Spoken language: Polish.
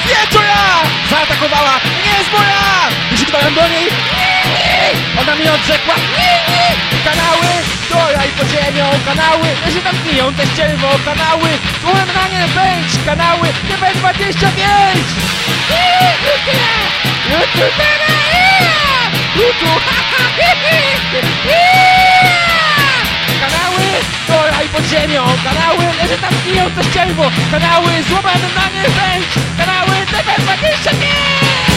Wie to ja! Zaatakowała! Nie jest moja! Krzyknąłem do niej. Ona mi odrzekła. Kanały do ja i pod ziemią. Kanały, że tam gniją te ścierwo. Kanały, słowem na nie pędź. Kanały, TB25. Kanały do ja i pod ziemią. Kanały, że tam gniją te ścierwo. Kanały, słowem na nie pędź. Kanały TB25.